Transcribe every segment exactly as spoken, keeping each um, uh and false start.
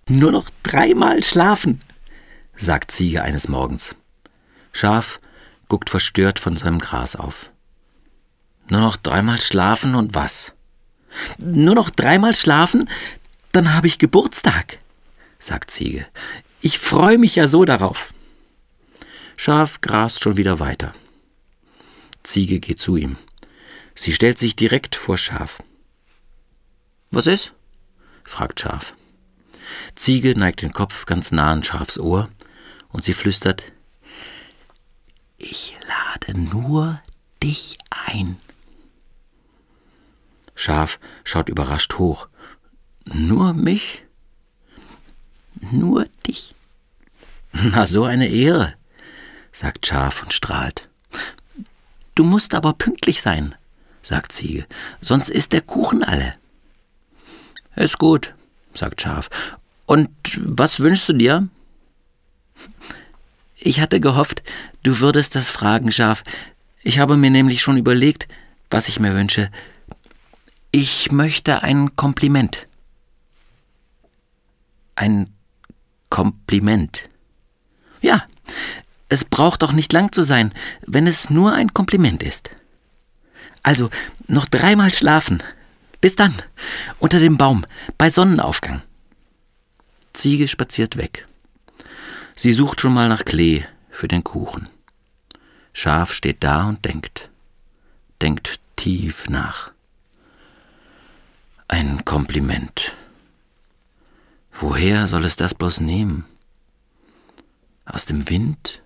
Nur noch dreimal schlafen, sagt Ziege eines Morgens. Schaf guckt verstört von seinem Gras auf. Nur noch dreimal schlafen und was? Nur noch dreimal schlafen, dann habe ich Geburtstag, sagt Ziege. Ich freue mich ja so darauf. Schaf grast schon wieder weiter. Ziege geht zu ihm. Sie stellt sich direkt vor Schaf. Was ist? Fragt Schaf. Ziege neigt den Kopf ganz nah an Schafs Ohr und sie flüstert: Ich lade nur dich ein. Schaf schaut überrascht hoch. Nur mich? Nur dich? Na, so eine Ehre, sagt Schaf und strahlt. Du musst aber pünktlich sein, sagt Ziege, sonst ist der Kuchen alle. Ist gut, sagt Schaf. Und was wünschst du dir? Ich hatte gehofft, du würdest das fragen, Schaf. Ich habe mir nämlich schon überlegt, was ich mir wünsche. Ich möchte ein Kompliment. Ein Kompliment? Ja, es braucht doch nicht lang zu sein, wenn es nur ein Kompliment ist. Also, noch dreimal schlafen. Bis dann, unter dem Baum, bei Sonnenaufgang. Ziege spaziert weg. Sie sucht schon mal nach Klee für den Kuchen. Schaf steht da und denkt. Denkt tief nach. Ein Kompliment. Woher soll es das bloß nehmen? Aus dem Wind?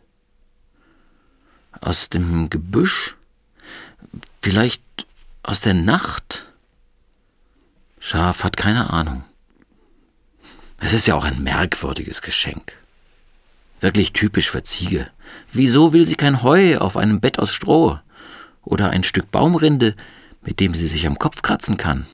Aus dem Gebüsch? Vielleicht aus der Nacht? Schaf hat keine Ahnung. Es ist ja auch ein merkwürdiges Geschenk. Wirklich typisch für Ziege. Wieso will sie kein Heu auf einem Bett aus Stroh oder ein Stück Baumrinde, mit dem sie sich am Kopf kratzen kann?